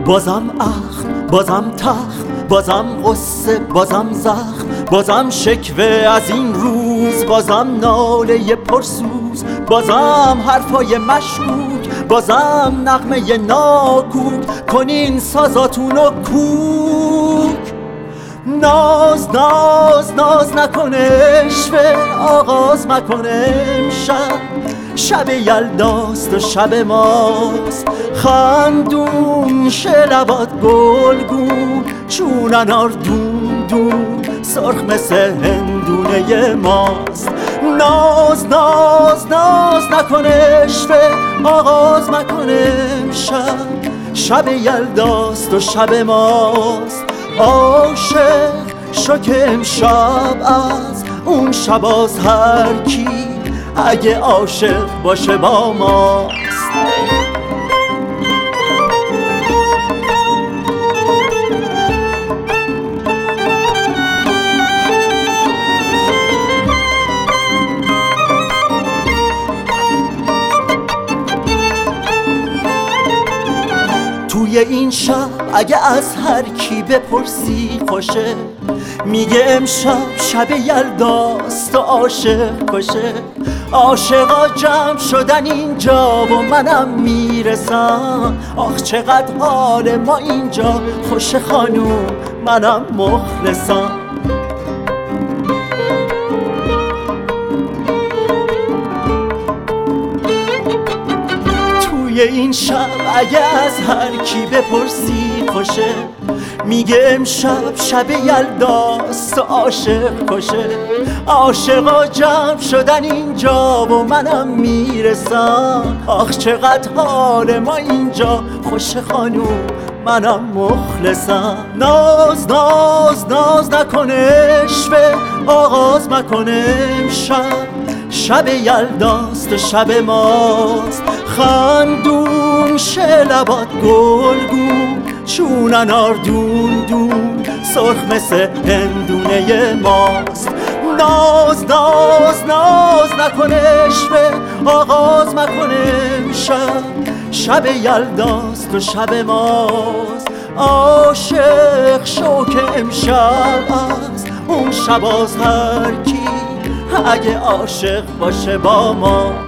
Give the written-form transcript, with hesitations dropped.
بازم اخم، بازم تخت، بازم غصه، بازم زخم، بازم شکوه از این روز، بازم ناله پرسوز، بازم حرفای مشکوک، بازم نغمه ناکوک. کنین سازاتونو کوک. ناز ناز ناز نکنه عشوه، آغاز مکنه امشب. شب یلداست و شب ماست، خندون شه لبات گلگون، چون انار دون دون سرخ مثل هندونه ماست. ناز ناز ناز نکنه عشوه، آغاز مکنه امشب. شب یلداست و شب ماست، عاشق شو که امشب از اون شباز هر کی اگه عاشق باشه با ماست. توی این شب اگه از هر کی بپرسی خوشه، میگه امشب شب یلداست و عاشق کشه. عاشقا جمع شدن اینجا و منم میرسم، آخ چقدر حال ما اینجا خوشه خانوم، منم مخلصم. این شب اگه از هر کی بپرسی خوشه، میگه امشب شب یلداست و عاشق کشه. عاشقا جمع شدن اینجا و منم میرسم، آخ چقدر حال ما اینجا خوشه خانوم، منم مخلصم. ناز ناز ناز نکنه عشوه، آغاز مکنه امشب. شب یلداست و شب ماست، خندون شه لبات گلگون، چون انار دون دون سرخ مثل هندونه ماست. ناز ناز ناز نکنه عشوه، آغاز مکنه امشب. شب یلداست و شب ماست، عاشق شو که امشب از اون شباز هر کی اگه عاشق باشه با ما.